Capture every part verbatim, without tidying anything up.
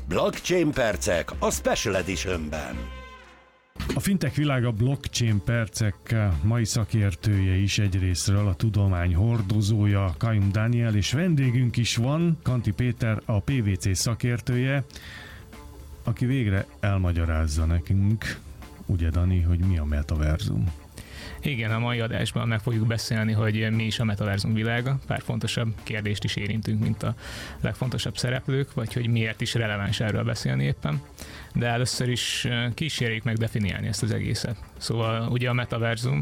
Blockchain percek a Special Editionben. A fintech világa blockchain percek mai szakértője is egyrészről, a tudomány hordozója Kajum Dániel, és vendégünk is van, Kanti Péter, a pé vé cé szakértője, aki végre elmagyarázza nekünk, ugye Dani, hogy mi a metaverzum. Igen, a mai adásban meg fogjuk beszélni, hogy mi is a metaverzum világa. Pár fontosabb kérdést is érintünk, mint a legfontosabb szereplők, vagy hogy miért is releváns erről beszélni éppen. De először is kísérjük meg definiálni ezt az egészet. Szóval ugye a metaverzum,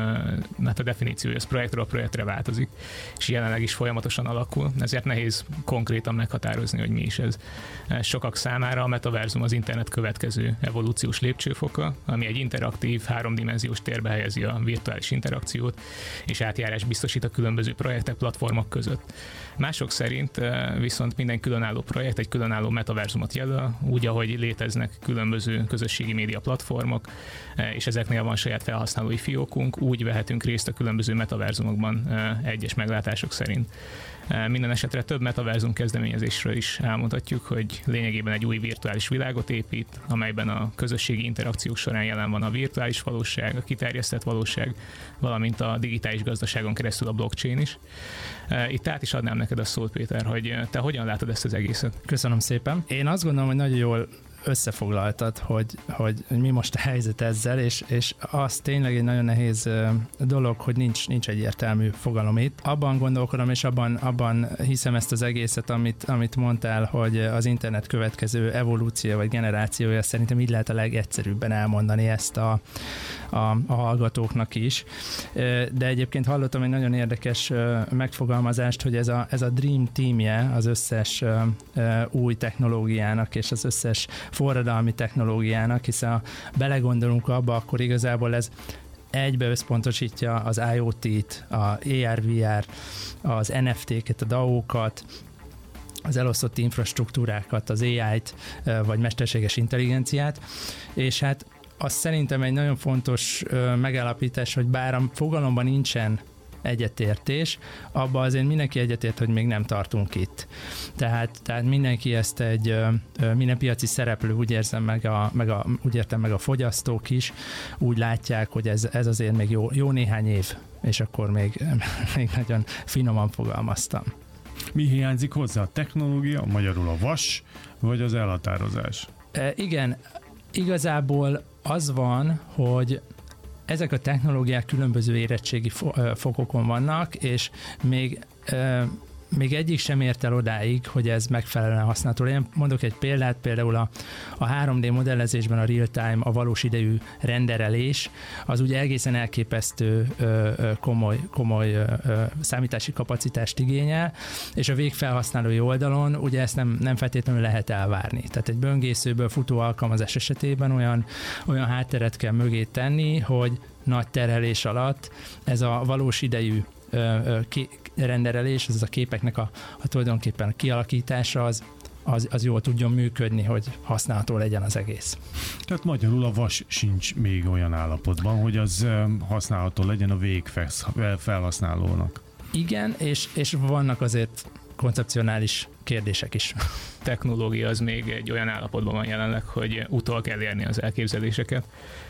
mert a definíciója az projektről projektre változik, és jelenleg is folyamatosan alakul, ezért nehéz konkrétan meghatározni, hogy mi is ez. Sokak számára a metaverzum az internet következő evolúciós lépcsőfoka, ami egy interaktív, háromdimenziós térbe helyezi a virtuális interakciót, és átjárás biztosít a különböző projektek, platformok között. Mások szerint viszont minden különálló projekt egy különálló metaverzumot jelöl, úgy, ahogy léteznek különböző közösségi média platformok, és ezeknél van saját felhasználói fiókunk, úgy vehetünk részt a különböző metaverzumokban egyes meglátások szerint. Minden esetre több metaverzum kezdeményezésről is elmondhatjuk, hogy lényegében egy új virtuális világot épít, amelyben a közösségi interakciók során jelen van a virtuális valóság, a kiterjesztett valóság, valamint a digitális gazdaságon keresztül a blockchain is. Itt át is adnám neked a szót, Péter, hogy te hogyan látod ezt az egészet? Köszönöm szépen. Én azt gondolom, hogy nagyon jól összefoglaltad, hogy, hogy mi most a helyzet ezzel, és, és az tényleg egy nagyon nehéz dolog, hogy nincs, nincs egyértelmű fogalom itt. Abban gondolkodom, és abban, abban hiszem ezt az egészet, amit, amit mondtál, hogy az internet következő evolúció vagy generációja, szerintem így lehet a legegyszerűbben elmondani ezt a, a, a hallgatóknak is. De egyébként hallottam egy nagyon érdekes megfogalmazást, hogy ez a, ez a Dream Teamje az összes új technológiának és az összes forradalmi technológiának, hiszen ha belegondolunk abba, akkor igazából ez egybe összpontosítja az I O T-t, a á er vé er, az en ef té-ket, a dao-kat, az elosztott infrastruktúrákat, az á í-t, vagy mesterséges intelligenciát, és hát az szerintem egy nagyon fontos megállapítás, hogy bár a fogalomban nincsen egyetértés, abban azért mindenki egyetért, hogy még nem tartunk itt. Tehát, tehát mindenki ezt egy, minden piaci szereplő úgy érzem meg, a, meg a, úgy értem meg a fogyasztók is, úgy látják, hogy ez, ez azért még jó, jó néhány év, és akkor még, még nagyon finoman fogalmaztam. Mi hiányzik hozzá? A technológia, magyarul a vas, vagy az elhatározás? E, igen, igazából az van, hogy ezek a technológiák különböző érettségi fokokon vannak, és még, euh, még egyik sem ért el odáig, hogy ez megfelelően használható legyen. Mondok egy példát, például a, a három dé modellezésben a real-time, a valós idejű renderelés, az ugye egészen elképesztő ö, komoly, komoly ö, számítási kapacitást igényel, és a végfelhasználói oldalon ugye ezt nem, nem feltétlenül lehet elvárni. Tehát egy böngészőből futó alkalmazás esetében olyan, olyan hátteret kell mögé tenni, hogy nagy terhelés alatt ez a valós idejű ö, ö, ki, renderelés, ez a képeknek a, a tulajdonképpen a kialakítása, az, az, az jól tudjon működni, hogy használható legyen az egész. Tehát magyarul a vas sincs még olyan állapotban, hogy az használható legyen a végfelhasználónak. Igen, és, és vannak azért koncepcionális kérdések is. Technológia az még egy olyan állapotban van jelenleg, hogy utol kell érni az elképzeléseket.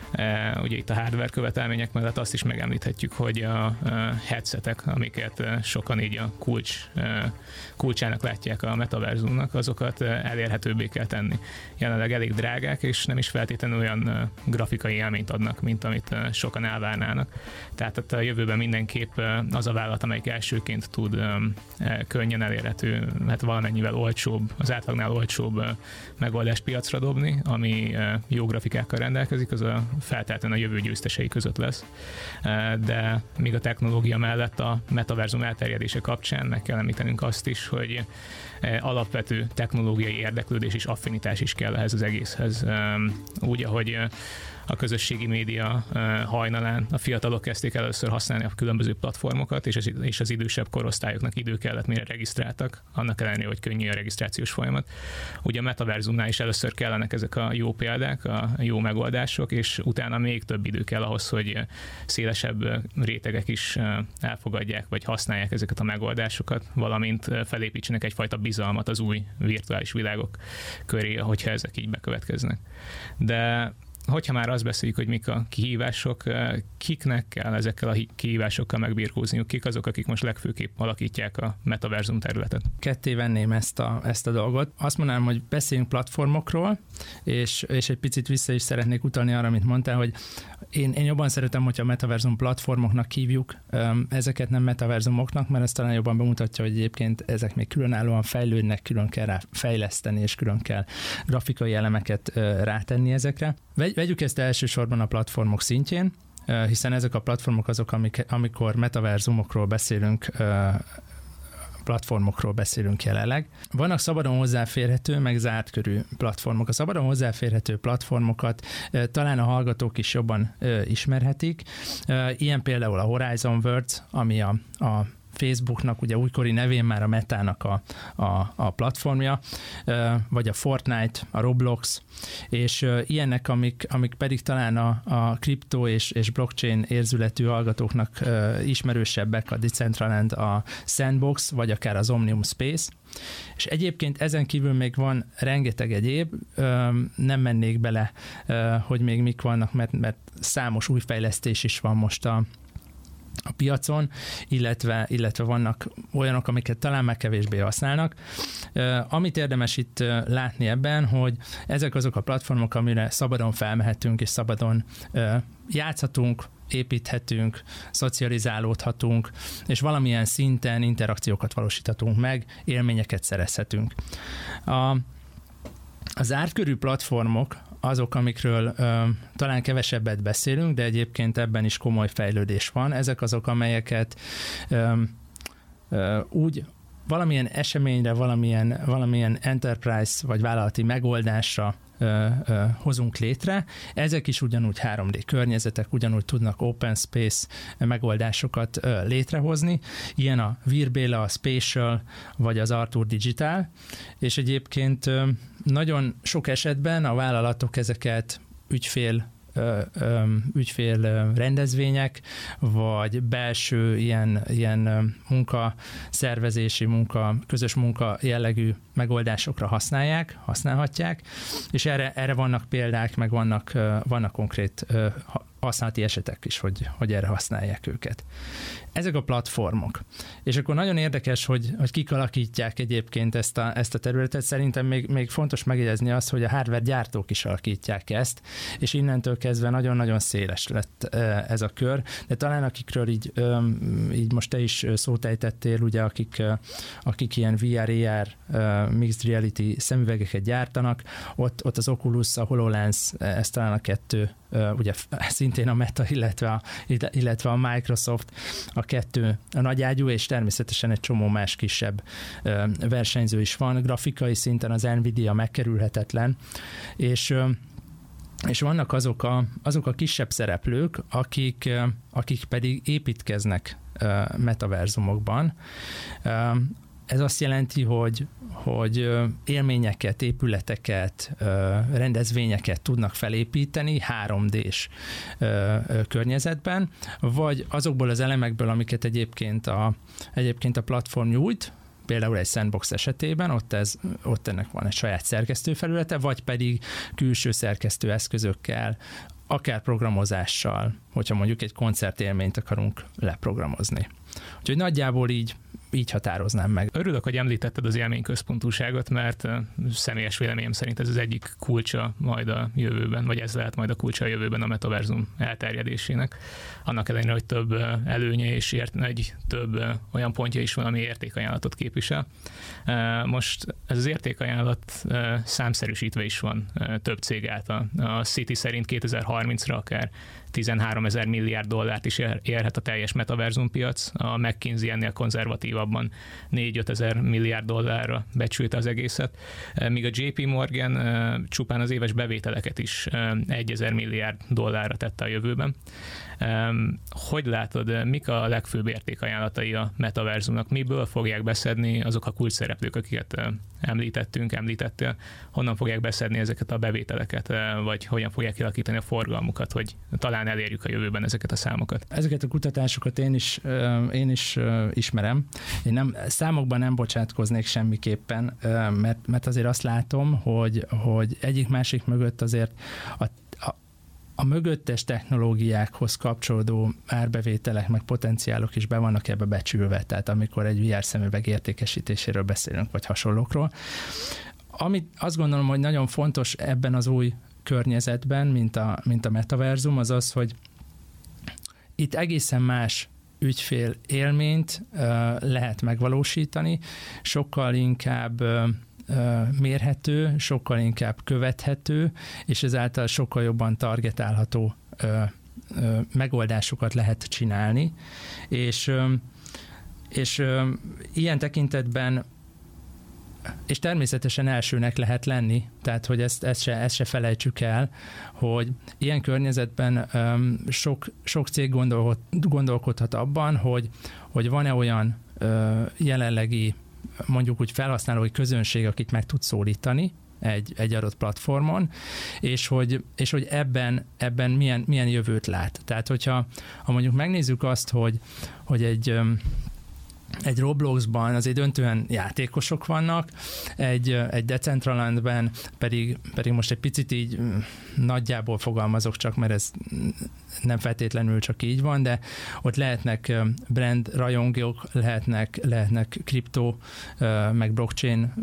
Ugye itt a hardware követelmények mellett azt is megemlíthetjük, hogy a headsetek, amiket sokan így a kulcs, kulcsának látják a metaverzumnak, azokat elérhetőbbé kell tenni. Jelenleg elég drágák, és nem is feltétlenül olyan grafikai élményt adnak, mint amit sokan elvárnának. Tehát a jövőben mindenképp az a vállalat, amelyik elsőként tud könnyen elérhető, hát valamennyivel olcsóbb, az átlagnál olcsóbb megoldást piacra dobni, ami jó grafikákkal rendelkezik, az a feltétlenül a jövő győztesei között lesz. De még a technológia mellett a metaverzum elterjedése kapcsán meg kell említenünk azt is, hogy alapvető technológiai érdeklődés és affinitás is kell ehhez az egészhez. Úgy, ahogy a közösségi média hajnalán a fiatalok kezdték először használni a különböző platformokat, és az, és az idősebb korosztályoknak idő kellett, mire regisztráltak, annak ellenére, hogy könnyű a regisztrációs folyamat. Ugye a metaverzumnál is először kellenek ezek a jó példák, a jó megoldások, és utána még több idő kell ahhoz, hogy szélesebb rétegek is elfogadják, vagy használják ezeket a megoldásokat, valamint felépítsenek egyfajta bizalmat az új virtuális világok köré, hogyha ezek így bekövetkeznek. De hogyha már azt beszéljük, hogy mik a kihívások, kiknek kell ezekkel a kihívásokkal megbirkózniuk, kik azok, akik most legfőképp alakítják a metaverzum területet? Ketté venném ezt a, ezt a dolgot. Azt mondanám, hogy beszéljünk platformokról, és, és egy picit vissza is szeretnék utalni arra, amit mondtál, hogy én, én jobban szeretem, hogyha a metaverzum platformoknak hívjuk, ezeket nem metaverzumoknak, mert ez talán jobban bemutatja, hogy egyébként ezek még különállóan fejlődnek, külön kell rá fejleszteni, és külön kell grafikai elemeket rátenni ezekre. Vegyük ezt elsősorban a platformok szintjén, hiszen ezek a platformok azok, amik, amikor metaverzumokról beszélünk, platformokról beszélünk jelenleg. Vannak szabadon hozzáférhető, meg zárt körű platformok. A szabadon hozzáférhető platformokat talán a hallgatók is jobban ismerhetik. Ilyen például a Horizon Worlds, ami a, a Facebooknak, ugye újkori nevén már a Metának a, a, a platformja, vagy a Fortnite, a Roblox, és ilyenek, amik, amik pedig talán a, a kriptó és, és blockchain érzületű hallgatóknak ismerősebbek, a Decentraland, a Sandbox, vagy akár az Omnium Space. És egyébként ezen kívül még van rengeteg egyéb, nem mennék bele, hogy még mik vannak, mert, mert számos új fejlesztés is van most a a piacon, illetve, illetve vannak olyanok, amiket talán már kevésbé használnak. Uh, amit érdemes itt uh, látni ebben, hogy ezek azok a platformok, amire szabadon felmehetünk, és szabadon uh, játszhatunk, építhetünk, szocializálódhatunk, és valamilyen szinten interakciókat valósíthatunk meg, élményeket szerezhetünk. A, az ártkörű platformok azok, amikről ö, talán kevesebbet beszélünk, de egyébként ebben is komoly fejlődés van. Ezek azok, amelyeket ö, ö, úgy valamilyen eseményre, valamilyen, valamilyen enterprise vagy vállalati megoldásra ö, ö, hozunk létre. Ezek is ugyanúgy három dé környezetek, ugyanúgy tudnak open space megoldásokat ö, létrehozni. Ilyen a Virbela, a Spatial, vagy az Arthur Digital, és egyébként ö, nagyon sok esetben a vállalatok ezeket ügyfél Ö, ö, ügyfél rendezvények, vagy belső ilyen, ilyen munkaszervezési, munka, közös munka jellegű megoldásokra használják, használhatják, és erre, erre vannak példák, meg vannak, vannak konkrét használati esetek is, hogy, hogy erre használják őket. Ezek a platformok. És akkor nagyon érdekes, hogy, hogy kik alakítják egyébként ezt a, ezt a területet. Szerintem még, még fontos megjegyezni azt, hogy a hardware gyártók is alakítják ezt, és innentől kezdve nagyon-nagyon széles lett ez a kör. De talán akikről így, így most te is szót ejtettél, ugye akik, akik ilyen vé er, á er, mixed reality szemüvegeket gyártanak, ott, ott az Oculus, a HoloLens, ez talán a kettő, ugye szintén a Meta, illetve a, illetve a Microsoft, a kettő a nagyágyú, és természetesen egy csomó más kisebb versenyző is van. Grafikai szinten az Nvidia megkerülhetetlen, és és vannak azok a, azok a kisebb szereplők, akik, akik pedig építkeznek metaverzumokban. Ez azt jelenti, hogy, hogy élményeket, épületeket, rendezvényeket tudnak felépíteni három dés környezetben, vagy azokból az elemekből, amiket egyébként a, egyébként a platform nyújt, például egy Sandbox esetében, ott, ez, ott ennek van egy saját szerkesztőfelülete, vagy pedig külső szerkesztő eszközökkel, akár programozással, hogyha mondjuk egy koncertélményt akarunk leprogramozni. Úgyhogy nagyjából így, így határoznám meg. Örülök, hogy említetted az élményközpontúságot, mert személyes véleményem szerint ez az egyik kulcsa majd a jövőben, vagy ez lehet majd a kulcsa a jövőben a metaverzum elterjedésének. Annak ellenére, hogy több előnye és ért, egy több olyan pontja is van, ami értékajánlatot képvisel. Most ez az értékajánlat számszerűsítve is van több cég által. A Citi szerint kétezer-harmincra akár tizenháromezer milliárd dollárt is érhet a teljes metaverzum piac, a McKinsey ennél konzervatívabban négy-öt ezer milliárd dollárra becsülte az egészet, míg a jé pé Morgan csupán az éves bevételeket is egyezer milliárd dollárra tette a jövőben. Hogy látod, mik a legfőbb értékajánlatai a metaverzumnak? Miből fogják beszedni azok a kulcsszereplők, akiket említettünk, említettél? Honnan fogják beszedni ezeket a bevételeket, vagy hogyan fogják kialakítani a forgalmukat, hogy talán elérjük a jövőben ezeket a számokat? Ezeket a kutatásokat én is, én is ismerem. Én nem, számokban nem bocsátkoznék semmiképpen, mert, mert azért azt látom, hogy, hogy egyik másik mögött azért a A mögöttes technológiákhoz kapcsolódó árbevételek, meg potenciálok is be vannak ebbe becsülve, tehát amikor egy vé er szemüveg értékesítéséről beszélünk, vagy hasonlókról. Amit azt gondolom, hogy nagyon fontos ebben az új környezetben, mint a, mint a metaverzum, az az, hogy itt egészen más ügyfél élményt uh, lehet megvalósítani, sokkal inkább uh, mérhető, sokkal inkább követhető, és ezáltal sokkal jobban targetálható ö, ö, megoldásokat lehet csinálni. És, ö, és ö, ilyen tekintetben, és természetesen elsőnek lehet lenni, tehát hogy ezt, ezt, se, ezt se felejtsük el, hogy ilyen környezetben ö, sok, sok cég gondol, gondolkodhat abban, hogy, hogy van-e olyan ö, jelenlegi mondjuk úgy felhasználói közönség, akit meg tud szólítani egy, egy adott platformon, és hogy, és hogy ebben, ebben milyen, milyen jövőt lát. Tehát, hogyha ha mondjuk megnézzük azt, hogy, hogy egy, egy Robloxban azért döntően játékosok vannak, egy, egy Decentralandben pedig, pedig most egy picit így nagyjából fogalmazok csak, mert ez nem feltétlenül csak így van, de ott lehetnek brand rajongók, lehetnek, lehetnek kriptó, meg blockchain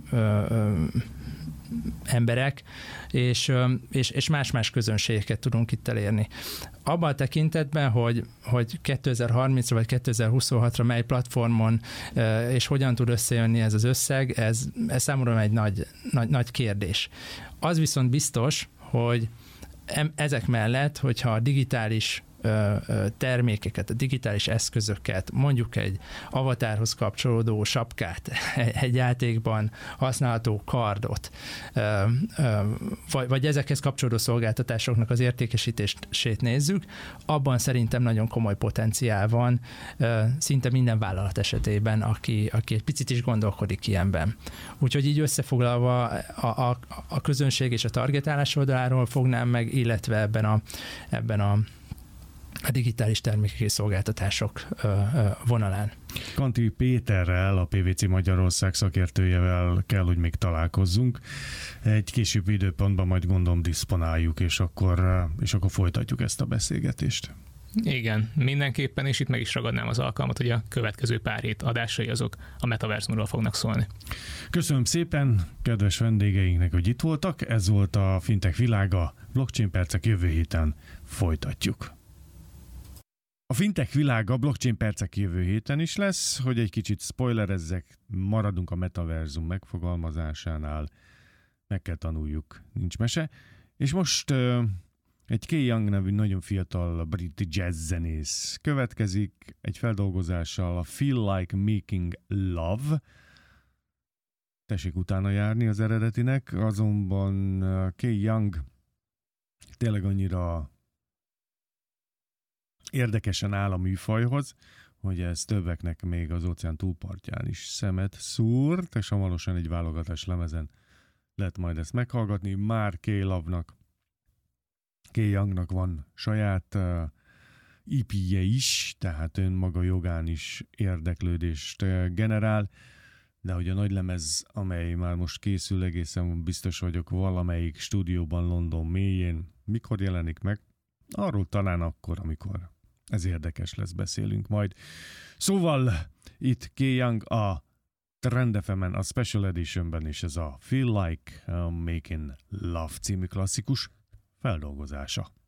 emberek, és, és, és más-más közönségeket tudunk itt elérni. Abban a tekintetben, hogy, hogy kétezer-harmincra vagy kétezer-huszonhatra mely platformon és hogyan tud összejönni ez az összeg, ez, ez számomra egy nagy, nagy, nagy kérdés. Az viszont biztos, hogy ezek mellett, hogyha a digitális termékeket, a digitális eszközöket, mondjuk egy avatárhoz kapcsolódó sapkát, egy játékban használható kardot, vagy, vagy ezekhez kapcsolódó szolgáltatásoknak az értékesítését nézzük, abban szerintem nagyon komoly potenciál van szinte minden vállalat esetében, aki, aki egy picit is gondolkodik ilyenben. Úgyhogy így összefoglalva a, a, a közönség és a targetálás oldaláról fognám meg, illetve ebben a, ebben a a digitális termékek és szolgáltatások vonalán. Kanti Péterrel, a pé vé cé Magyarország szakértőjevel kell, hogy még találkozzunk. Egy későbbi időpontban majd gondolom diszponáljuk, és akkor, és akkor folytatjuk ezt a beszélgetést. Igen, mindenképpen, és itt meg is ragadnám az alkalmat, hogy a következő pár hét adásai azok a metaverzumról fognak szólni. Köszönöm szépen kedves vendégeinknek, hogy itt voltak. Ez volt a Fintech világa. Blockchain percek, jövő héten folytatjuk. A fintech világa blockchain percek jövő héten is lesz, hogy egy kicsit spoilerezzek, maradunk a metaverzum megfogalmazásánál, meg kell tanuljuk, nincs mese. És most uh, egy Kay Young nevű nagyon fiatal brit jazz zenész következik, egy feldolgozással, a Feel Like Making Love. Tessék utána járni az eredetinek, azonban uh, Kay Young tényleg annyira érdekesen áll a műfajhoz, hogy ez többeknek még az óceán túlpartján is szemet szúrt, és hamarosan egy válogatás lemezen lehet majd ezt meghallgatni. Már Kay Love-nak, Kay Youngnak van saját uh, é pé-je is, tehát önmaga jogán is érdeklődést uh, generál, de hogy a nagy lemez, amely már most készül, egészen biztos vagyok valamelyik stúdióban London mélyén, mikor jelenik meg, arról talán akkor, amikor ez érdekes lesz, beszélünk majd. Szóval itt Kay Young a Trend ef emen, a Special Editionben, és ez a Feel Like Making Love című klasszikus feldolgozása.